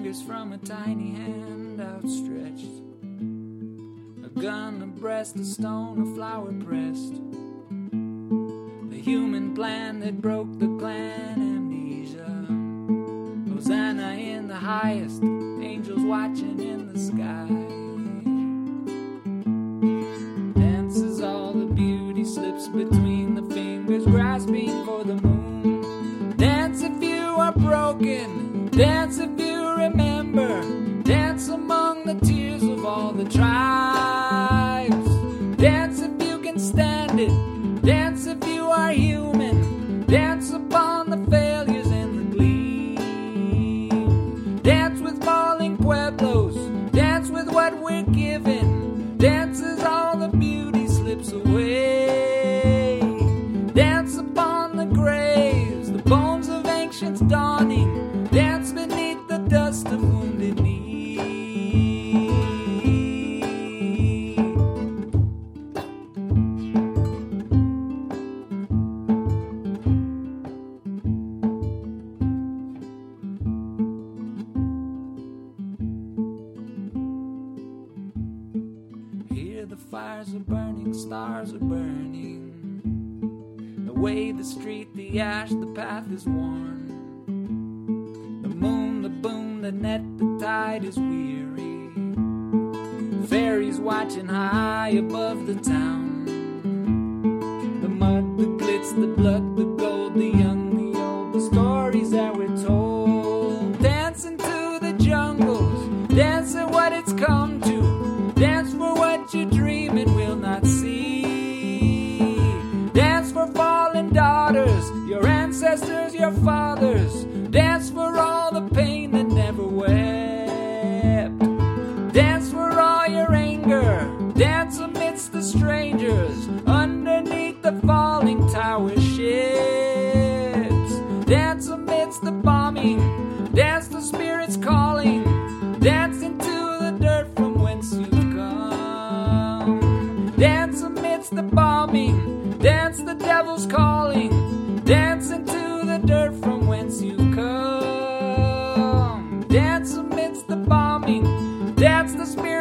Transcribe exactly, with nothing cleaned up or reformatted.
fingers from a tiny hand outstretched. A gun, a breast, a stone, a flower pressed. The human plan that broke the clan amnesia. Hosanna in the highest, angels watching in the sky. Dances all the beauty, slips between the fingers, grasping for the moon. Dance if you are broken, dance if you remember. Dance among the tears of all the tribes. Dance if you can stand it, dance if you are human. Dance upon the failures and the gleam. Dance with falling pueblos, dance with what we're given. Dance as all the beauty slips away. Dance upon the graves, the bones of ancients dawning. Dance beneath the dust of wounded knee. Here the fires are burning, stars are burning. Away the street, the ash, the path is worn. The moon, the boom, the net, the tide is weary. Fairies watching high above the town. The mud, the glitz, the blood, the gold, the young, the old, the stories that we're told. Dance into the jungles, dance at what it's come to. Dance for what you dream and will not see. Dance for fallen daughters, your ancestors, your fathers. Dance for all the pain that never wept. Dance for all your anger. Dance amidst the strangers, underneath the falling tower ships. Dance amidst the bombing. Dance the spirits calling. Dance into the dirt from whence you've come. Dance amidst the bombing. Dance the devil's calling. Dance into the dirt from whence you've come. Dance amidst the bombing. Dance the spirit